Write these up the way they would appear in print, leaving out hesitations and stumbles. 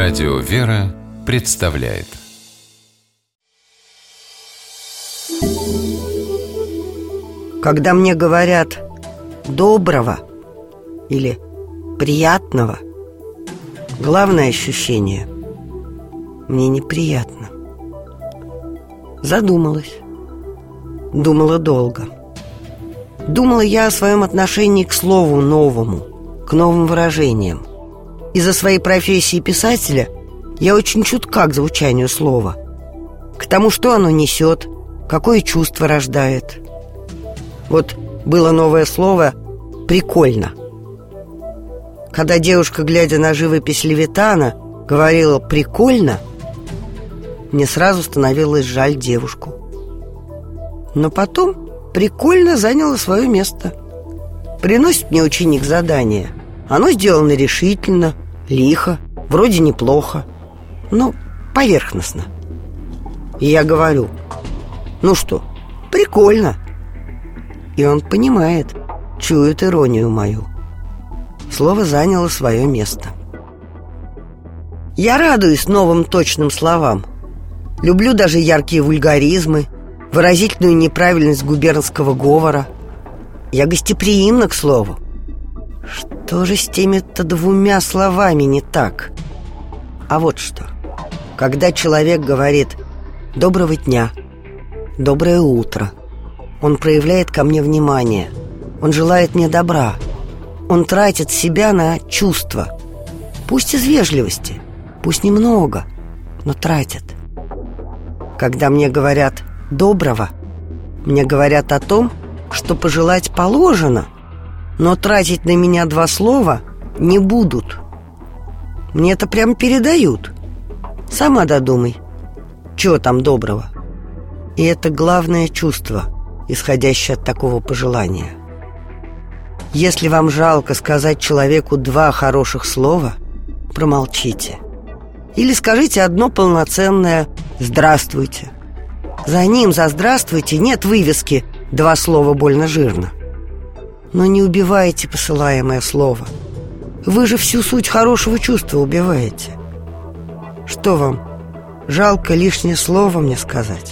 Радио «Вера» представляет. Когда мне говорят «доброго» или «приятного», главное ощущение – мне неприятно. Задумалась. Думала долго. Думала я о своем отношении к слову новому, к новым выражениям. Из-за своей профессии писателя я очень чутка к звучанию слова, к тому, что оно несет, какое чувство рождает. Вот было новое слово «прикольно». Когда девушка, глядя на живопись Левитана, говорила «прикольно», мне сразу становилось жаль девушку. Но потом «прикольно» заняло свое место. Приносит мне ученик задание. Оно сделано решительно, лихо, вроде неплохо, но поверхностно. И я говорю: ну что, прикольно. И он понимает, чует иронию мою. Слово заняло свое место. Я радуюсь новым точным словам. Люблю даже яркие вульгаризмы, выразительную неправильность губернского говора. Я гостеприимна к слову. Что же с теми-то двумя словами не так? А вот что. Когда человек говорит «доброго дня», «доброе утро», он проявляет ко мне внимание, он желает мне добра, он тратит себя на чувства. Пусть из вежливости, пусть немного, но тратит. Когда мне говорят «доброго», мне говорят о том, что пожелать положено, но тратить на меня два слова не будут. Мне это прям передают. Сама додумай, чего там доброго. И это главное чувство, исходящее от такого пожелания. Если вам жалко сказать человеку два хороших слова, промолчите. Или скажите одно полноценное «здравствуйте». За ним, за «здравствуйте», нет вывески «два слова больно жирно». Но не убивайте посылаемое слово. Вы же всю суть хорошего чувства убиваете. Что вам, жалко лишнее слово мне сказать?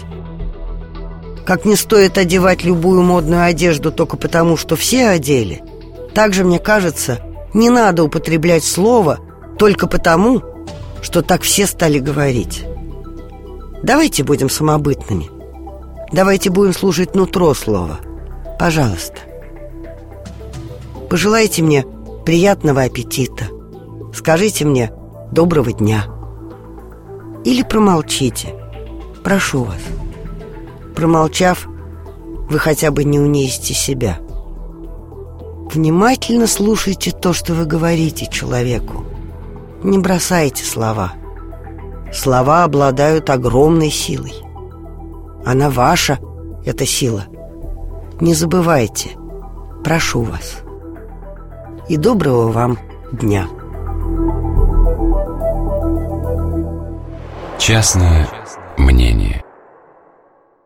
Как не стоит одевать любую модную одежду только потому, что все одели, так же, мне кажется, не надо употреблять слово только потому, что так все стали говорить. Давайте будем самобытными. Давайте будем слушать нутро слова. Пожалуйста. Пожелайте мне приятного аппетита. Скажите мне доброго дня. Или промолчите. Прошу вас. Промолчав, вы хотя бы не унизите себя. Внимательно слушайте то, что вы говорите человеку. Не бросайте слова. Слова обладают огромной силой. Она ваша, эта сила. Не забывайте. Прошу вас. И доброго вам дня. Частное мнение.